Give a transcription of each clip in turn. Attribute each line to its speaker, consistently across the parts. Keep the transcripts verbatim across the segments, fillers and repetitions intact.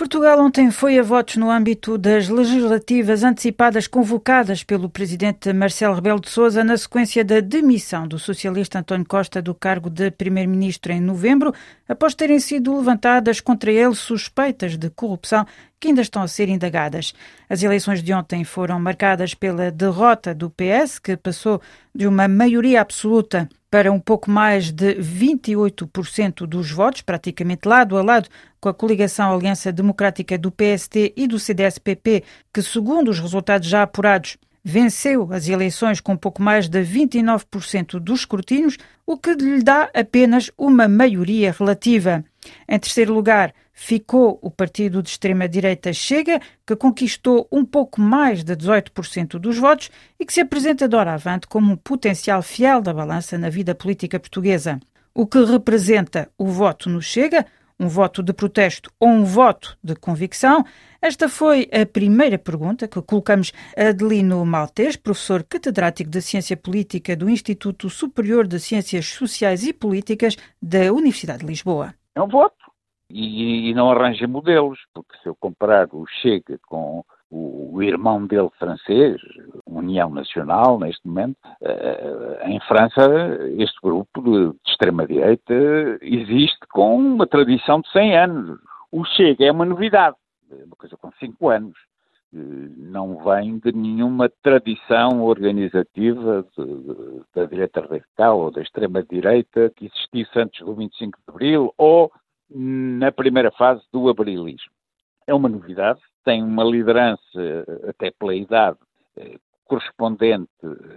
Speaker 1: Portugal ontem foi a votos no âmbito das legislativas antecipadas convocadas pelo presidente Marcelo Rebelo de Sousa na sequência da demissão do socialista António Costa do cargo de primeiro-ministro em novembro, após terem sido levantadas contra ele suspeitas de corrupção que ainda estão a ser indagadas. As eleições de ontem foram marcadas pela derrota do P S, que passou de uma maioria absoluta para um pouco mais de vinte e oito por cento dos votos, praticamente lado a lado com a coligação Aliança Democrática do P S T e do C D S P P, que, segundo os resultados já apurados, venceu as eleições com pouco mais de vinte e nove por cento dos escrutínios, o que lhe dá apenas uma maioria relativa. Em terceiro lugar, ficou o partido de extrema-direita Chega, que conquistou um pouco mais de dezoito por cento dos votos e que se apresenta de hora avante como um potencial fiel da balança na vida política portuguesa. O que representa o voto no Chega, um voto de protesto ou um voto de convicção? Esta foi a primeira pergunta que colocamos a Adelino Maltês, professor catedrático de Ciência Política do Instituto Superior de Ciências Sociais e Políticas da Universidade de Lisboa.
Speaker 2: É um voto. E, e não arranja modelos, porque se eu comparar o Chega com o, o irmão dele francês, União Nacional, neste momento, uh, em França, este grupo de, de extrema-direita existe com uma tradição de cem anos. O Chega é uma novidade, é uma coisa com cinco anos. Uh, não vem de nenhuma tradição organizativa de, de, da direita radical ou da extrema-direita que existisse antes do vinte e cinco de Abril ou na primeira fase do abrilismo. É uma novidade, tem uma liderança, até pela idade, correspondente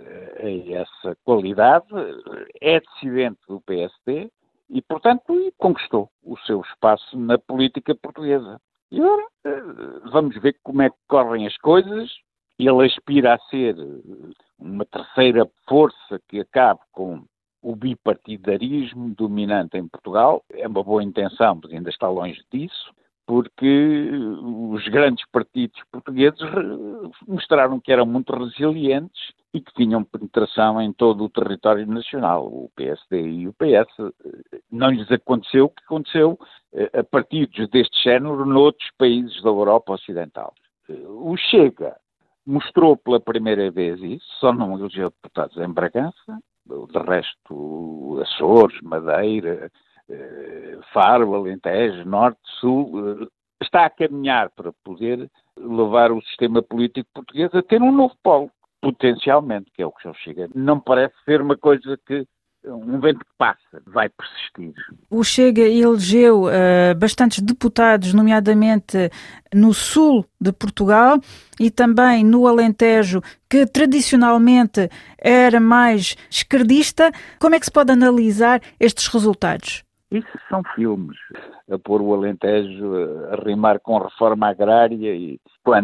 Speaker 2: a essa qualidade, é dissidente do P S D e, portanto, conquistou o seu espaço na política portuguesa. E agora vamos ver como é que correm as coisas. Ele aspira a ser uma terceira força que acabe com o bipartidarismo dominante em Portugal. É uma boa intenção, mas ainda está longe disso, porque os grandes partidos portugueses mostraram que eram muito resilientes e que tinham penetração em todo o território nacional. O P S D e o P S não lhes aconteceu o que aconteceu a partidos deste género noutros países da Europa Ocidental. O Chega mostrou pela primeira vez isso, só não elegeu deputados em Bragança. De resto, Açores, Madeira, Faro, Alentejo, Norte, Sul, está a caminhar para poder levar o sistema político português a ter um novo polo, potencialmente, que é o que já chega. Não parece ser uma coisa que, um vento que passa, vai persistir.
Speaker 1: O Chega elegeu uh, bastantes deputados, nomeadamente no sul de Portugal e também no Alentejo, que tradicionalmente era mais esquerdista. Como é que se pode analisar estes resultados?
Speaker 2: Isso são filmes, a pôr o Alentejo a rimar com reforma agrária, e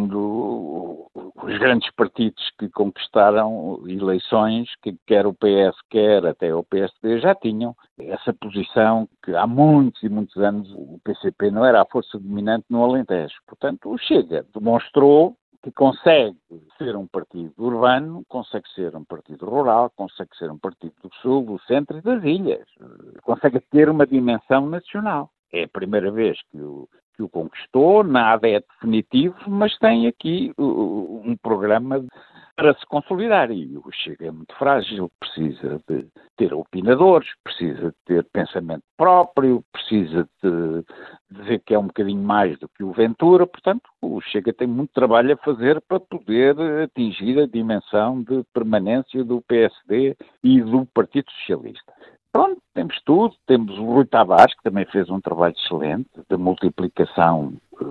Speaker 2: quando os grandes partidos que conquistaram eleições, que quer o P S, quer até o P S D, já tinham essa posição que há muitos e muitos anos o P C P não era a força dominante no Alentejo. Portanto, o Chega demonstrou que consegue ser um partido urbano, consegue ser um partido rural, consegue ser um partido do Sul, do Centro e das Ilhas. Consegue ter uma dimensão nacional. É a primeira vez que o, que o conquistou, nada é definitivo, mas tem aqui uh, um programa para se consolidar. E o Chega é muito frágil, precisa de ter opinadores, precisa de ter pensamento próprio, precisa de dizer que é um bocadinho mais do que o Ventura. Portanto, o Chega tem muito trabalho a fazer para poder atingir a dimensão de permanência do P S D e do Partido Socialista. Pronto, temos tudo. Temos o Rui Tavares, que também fez um trabalho excelente de multiplicação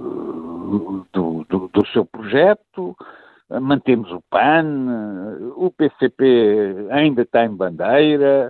Speaker 2: uh, do, do, do seu projeto. Mantemos o P A N, o P C P ainda está em bandeira,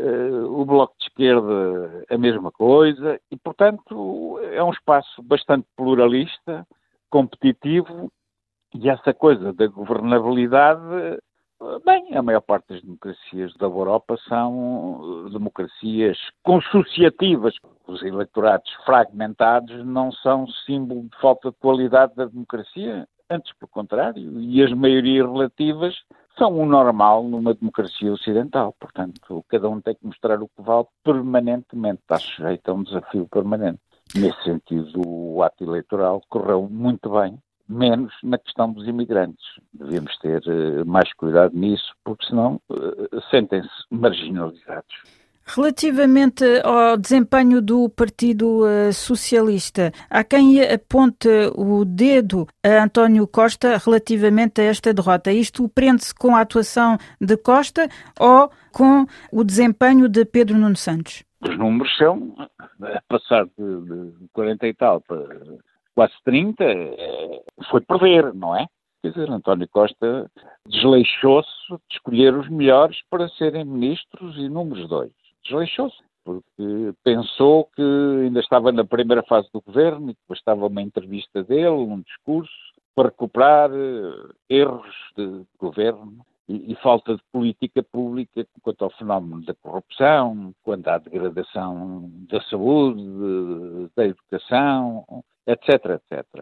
Speaker 2: o Bloco de Esquerda a mesma coisa, e, portanto, é um espaço bastante pluralista, competitivo, e essa coisa da governabilidade, bem, a maior parte das democracias da Europa são democracias consociativas. Os eleitorados fragmentados não são símbolo de falta de qualidade da democracia. Antes, pelo contrário, e as maiorias relativas são o normal numa democracia ocidental. Portanto, cada um tem que mostrar o que vale permanentemente, está sujeito a um desafio permanente. Nesse sentido, o ato eleitoral correu muito bem, menos na questão dos imigrantes. Devíamos ter uh, mais cuidado nisso, porque senão uh, sentem-se marginalizados.
Speaker 1: Relativamente ao desempenho do Partido uh, Socialista, há quem aponte o dedo a António Costa relativamente a esta derrota. Isto prende-se com a atuação de Costa ou com o desempenho de Pedro Nuno Santos?
Speaker 2: Os números são, a passar de, de quarenta e tal para quase trinta, é, foi perder, não é? Quer dizer, António Costa desleixou-se de escolher os melhores para serem ministros e números dois. Desleixou-se, porque pensou que ainda estava na primeira fase do governo e que bastava uma entrevista dele, um discurso, para recuperar uh, erros de governo e, e falta de política pública quanto ao fenómeno da corrupção, quanto à degradação da saúde, de, da educação, etc, etcétera.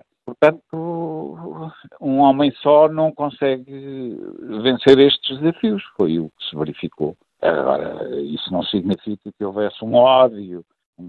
Speaker 2: Portanto, um homem só não consegue vencer estes desafios, foi o que se verificou. Agora, isso não significa que houvesse um ódio,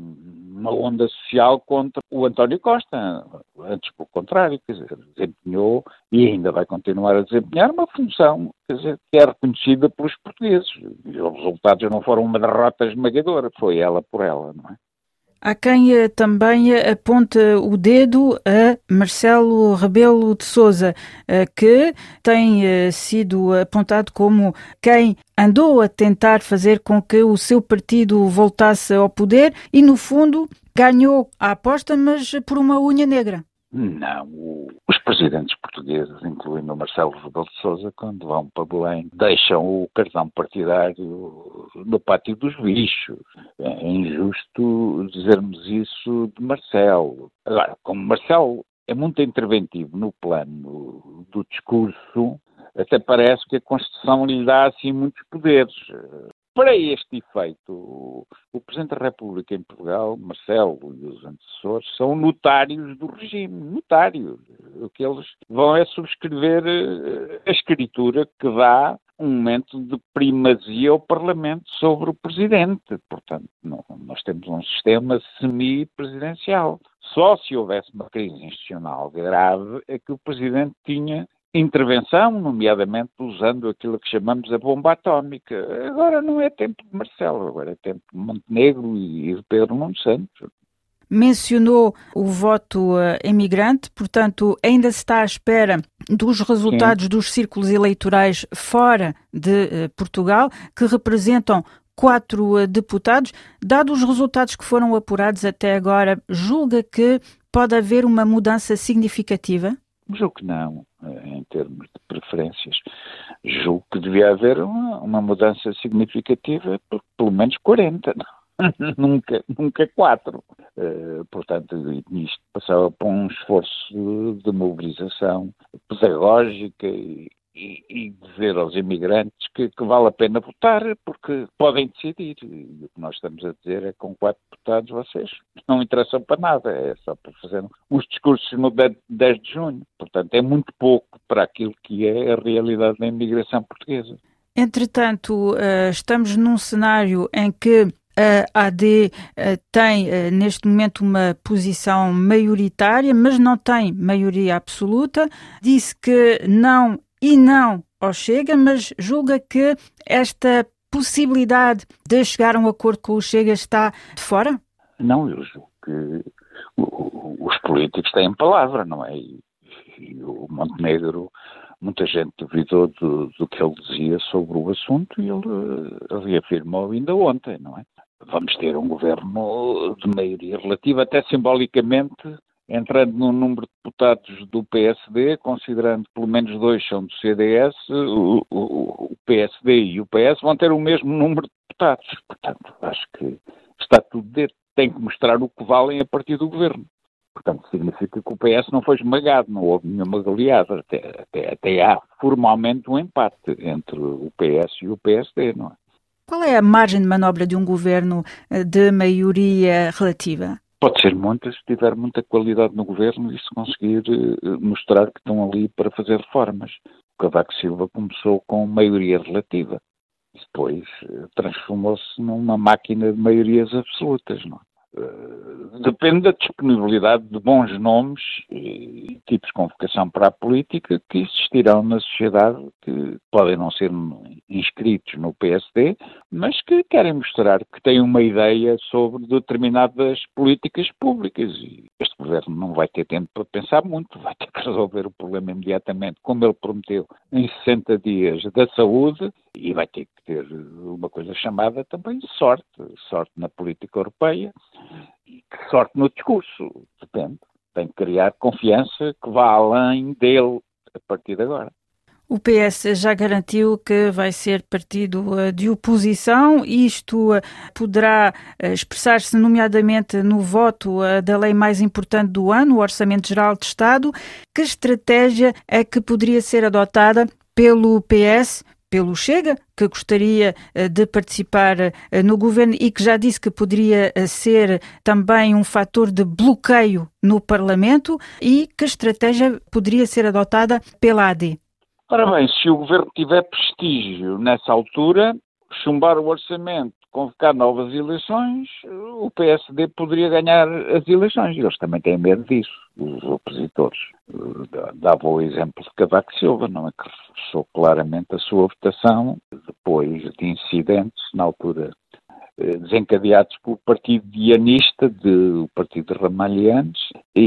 Speaker 2: uma onda social contra o António Costa. Antes, pelo contrário, quer dizer, desempenhou e ainda vai continuar a desempenhar uma função, quer dizer, que é reconhecida pelos portugueses. E os resultados não foram uma derrota esmagadora, foi ela por ela, não é?
Speaker 1: Há quem uh, também uh, aponte o dedo a Marcelo Rebelo de Sousa, uh, que tem uh, sido apontado como quem andou a tentar fazer com que o seu partido voltasse ao poder e, no fundo, ganhou a aposta, mas por uma unha negra.
Speaker 2: Não, os presidentes portugueses, incluindo o Marcelo Rebelo de Sousa, quando vão para Belém, deixam o cartão partidário no pátio dos bichos. É injusto dizermos isso de Marcelo. Agora, como Marcelo é muito interventivo no plano do discurso, até parece que a Constituição lhe dá assim muitos poderes. Para este efeito, o Presidente da República em Portugal, Marcelo e os antecessores, são notários do regime, notários. O que eles vão é subscrever a escritura que dá um momento de primazia ao Parlamento sobre o Presidente. Portanto, não, nós temos um sistema semi-presidencial. Só se houvesse uma crise institucional grave é que o Presidente tinha intervenção, nomeadamente usando aquilo que chamamos a bomba atómica. Agora não é tempo de Marcelo, agora é tempo de Montenegro e de Pedro Nuno Santos.
Speaker 1: Mencionou o voto uh, imigrante, portanto, ainda se está à espera dos resultados Sim. dos círculos eleitorais fora de uh, Portugal, que representam quatro uh, deputados. Dados os resultados que foram apurados até agora, julga que pode haver uma mudança significativa?
Speaker 2: Julgo que não, em termos de preferências. Julgo que devia haver uma, uma mudança significativa por pelo menos quarenta, não? nunca, nunca quatro. Uh, portanto, isto passava por um esforço de mobilização pedagógica e, e, e dizer aos imigrantes que, que vale a pena votar, porque podem decidir. E o que nós estamos a dizer é que com quatro deputados vocês não interessam para nada, é só para fazer uns discursos no dez de junho. Portanto, é muito pouco para aquilo que é a realidade da imigração portuguesa.
Speaker 1: Entretanto, estamos num cenário em que a A D tem neste momento uma posição maioritária, mas não tem maioria absoluta. Disse que não e não ao Chega, mas julga que esta possibilidade de chegar a um acordo com o Chega está de fora?
Speaker 2: Não, eu julgo que os políticos têm palavra, não é? E, e o Montenegro, muita gente duvidou do, do que ele dizia sobre o assunto e ele reafirmou ainda ontem, não é? Vamos ter um governo de maioria relativa, até simbolicamente, entrando no número de deputados do P S D, considerando que pelo menos dois são do C D S, o, o, o P S D e o P S vão ter o mesmo número de deputados. Portanto, acho que está tudo dentro. Tem que mostrar o que valem a partir do governo. Portanto, significa que o P S não foi esmagado, não houve nenhuma goleada. Até, até, até há formalmente um empate entre o P S e o P S D, não é?
Speaker 1: Qual é a margem de manobra de um governo de maioria relativa?
Speaker 2: Pode ser muita, se tiver muita qualidade no governo e se conseguir uh, mostrar que estão ali para fazer reformas. O Cavaco Silva começou com maioria relativa. Depois uh, transformou-se numa máquina de maiorias absolutas. Não? Depende da disponibilidade de bons nomes e tipos de convocação para a política que existirão na sociedade, que podem não ser inscritos no P S D, mas que querem mostrar que têm uma ideia sobre determinadas políticas públicas. E este governo não vai ter tempo para pensar muito, vai ter que resolver o problema imediatamente, como ele prometeu, em sessenta dias da saúde, e vai ter que ter uma coisa chamada também de sorte, sorte na política europeia, e sorte no discurso, depende. Tem que criar confiança que vá além dele a partir de agora.
Speaker 1: O P S já garantiu que vai ser partido de oposição. Isto poderá expressar-se nomeadamente no voto da lei mais importante do ano, o Orçamento Geral de Estado. Que estratégia é que poderia ser adotada pelo P S, pelo Chega, que gostaria de participar no governo e que já disse que poderia ser também um fator de bloqueio no Parlamento, e que estratégia poderia ser adotada pela A D?
Speaker 2: Ora bem, se o governo tiver prestígio nessa altura, chumbar o orçamento, convocar novas eleições, o P S D poderia ganhar as eleições. Eles também têm medo disso, os opositores. Dava o exemplo de Cavaco Silva, não é, que reforçou claramente a sua votação depois de incidentes, na altura desencadeados pelo partido dianista, de, o partido de Ramalhianes, e,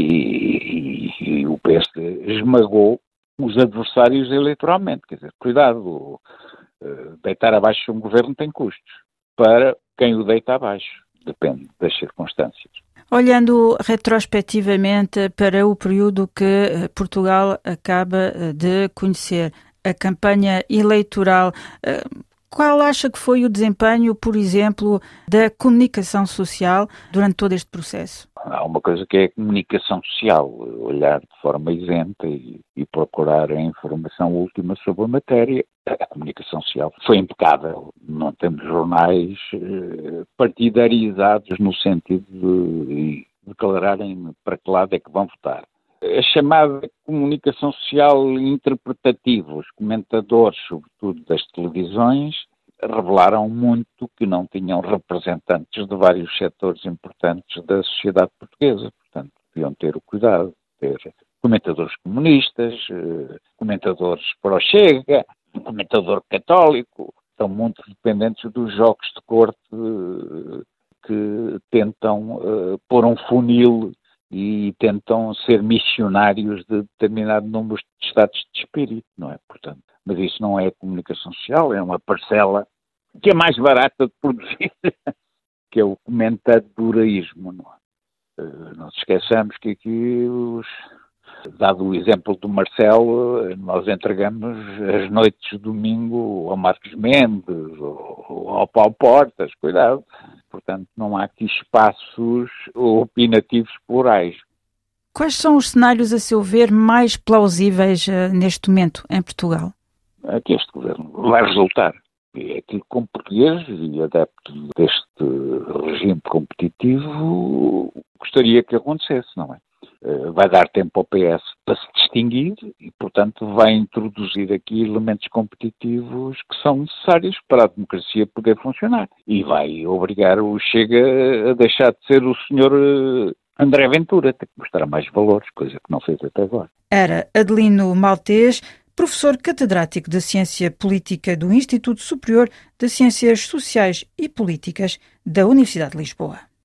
Speaker 2: e, e o P S D esmagou os adversários eleitoralmente. Quer dizer, cuidado, deitar abaixo um governo tem custos. Para quem o deita abaixo, depende das circunstâncias.
Speaker 1: Olhando retrospectivamente para o período que Portugal acaba de conhecer, a campanha eleitoral, qual acha que foi o desempenho, por exemplo, da comunicação social durante todo este processo?
Speaker 2: Há uma coisa que é a comunicação social, olhar de forma isenta e, e procurar a informação última sobre a matéria. A comunicação social foi impecável. Não temos jornais eh, partidarizados no sentido de declararem para que lado é que vão votar. A chamada comunicação social interpretativa, os comentadores, sobretudo das televisões, revelaram muito que não tinham representantes de vários setores importantes da sociedade portuguesa. Portanto, deviam ter o cuidado de ter comentadores comunistas, comentadores para o Chega, comentador católico. Estão muito dependentes dos jogos de corte que tentam uh, pôr um funil e tentam ser missionários de determinado número de estados de espírito, não é? Portanto, mas isso não é comunicação social, é uma parcela que é mais barata de produzir, que é o comentadorismo, não é? Uh, não nos esqueçamos que aqui, os, dado o exemplo do Marcelo, nós entregamos as noites de domingo ao Marcos Mendes ou ao Paulo Portas, cuidado. Portanto, não há aqui espaços opinativos plurais.
Speaker 1: Quais são os cenários, a seu ver, mais plausíveis uh, neste momento em Portugal?
Speaker 2: É que este governo vai resultar. É aquilo que, como português e adepto deste regime competitivo, gostaria que acontecesse, não é? Uh, vai dar tempo ao P S para se distinguir e, portanto, vai introduzir aqui elementos competitivos que são necessários para a democracia poder funcionar. E vai obrigar o Chega a deixar de ser o senhor uh, André Ventura, tem que mostrar mais valores, coisa que não fez até agora.
Speaker 1: Era Adelino Maltês, professor catedrático de Ciência Política do Instituto Superior de Ciências Sociais e Políticas da Universidade de Lisboa.